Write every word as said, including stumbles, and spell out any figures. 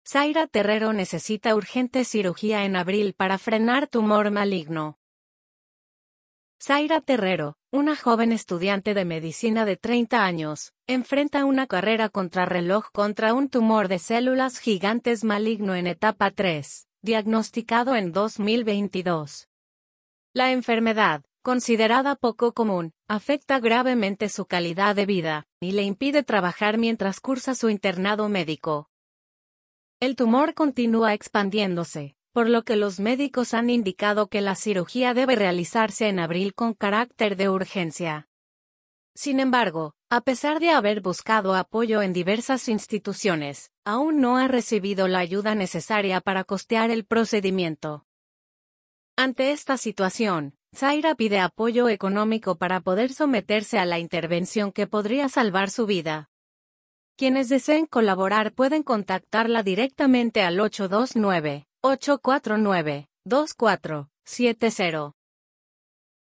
Zaira Terrero necesita urgente cirugía en abril para frenar tumor maligno. Zaira Terrero, una joven estudiante de medicina de treinta años, enfrenta una carrera contrarreloj contra un tumor de células gigantes maligno en etapa tres, diagnosticado en dos mil veintidós. La enfermedad, considerada poco común, afecta gravemente su calidad de vida, y le impide trabajar mientras cursa su internado médico. El tumor continúa expandiéndose, por lo que los médicos han indicado que la cirugía debe realizarse en abril con carácter de urgencia. Sin embargo, a pesar de haber buscado apoyo en diversas instituciones, aún no ha recibido la ayuda necesaria para costear el procedimiento. Ante esta situación, Zaira pide apoyo económico para poder someterse a la intervención que podría salvar su vida. Quienes deseen colaborar pueden contactarla directamente al ocho dos nueve, ocho cuatro nueve, dos cuatro siete cero.